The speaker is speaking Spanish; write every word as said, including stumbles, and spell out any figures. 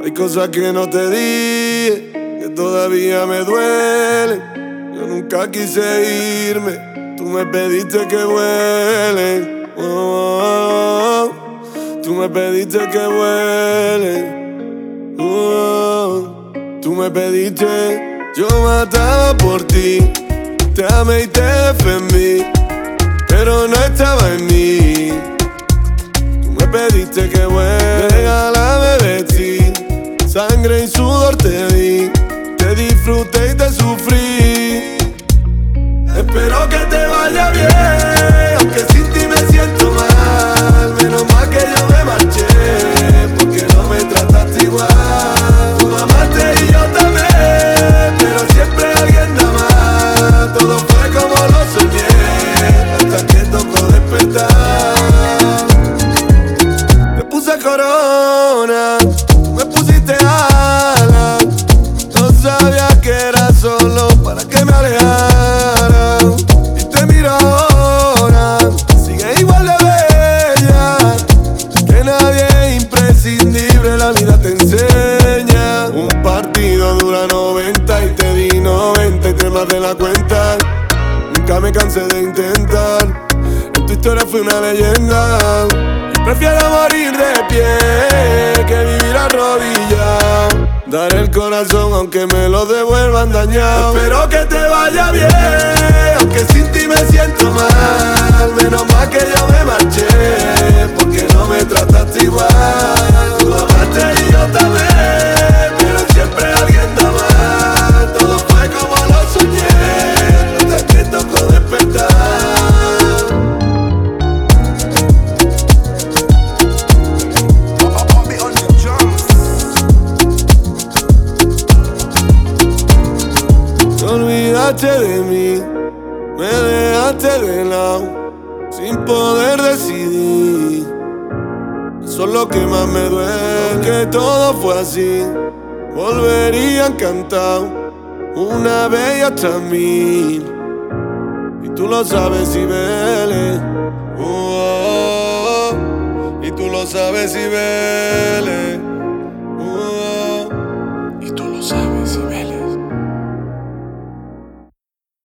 Hay cosas que no te dije, que todavía me duelen. Yo nunca quise irme, tú me pediste que vuele. Oh, oh, oh. Tú me pediste que vuele. Oh, oh. Tú me pediste, yo mataba por ti. Te amé y te defendí, pero no estaba en mí. Tú me pediste que vuele. Regálame de ti, sangre y sudor te di. Te disfruté y te sufrí. Espero que te vaya bien, aunque sin ti me siento mal. Menos mal que yo me marché, porque no me trataste igual. Tú amaste y yo también, pero siempre alguien da más. Todo fue como lo soñé, hasta que tocó despertar. Te puse corona, me pusiste alas. No sabía que era solo para que me alejara. Y te miro ahora, sigue igual de bella. Que nadie es imprescindible, la vida te enseña. Un partido dura noventa y te di noventa y te más de la cuenta. Nunca me cansé de intentar, en tu historia fui una leyenda. Prefiero morir de pie que vivir arrodillado. Dar el corazón aunque me lo devuelvan dañado. Espero que te vaya bien, aunque sin ti me siento mal. Menos mal que yo me marché, porque no me trataste igual. Tú amaste y yo también, pero siempre alguien da más. Todo fue como lo soñé, hasta que tocó despertar. Te olvidaste de mí, me dejaste de lado, sin poder decidir. Eso es lo que más me duele, que todo fue así. Volvería encantado, una vez y hasta mil. Y tú lo sabes, Cibeles. Oh, oh, oh. Y tú lo sabes, Cibeles.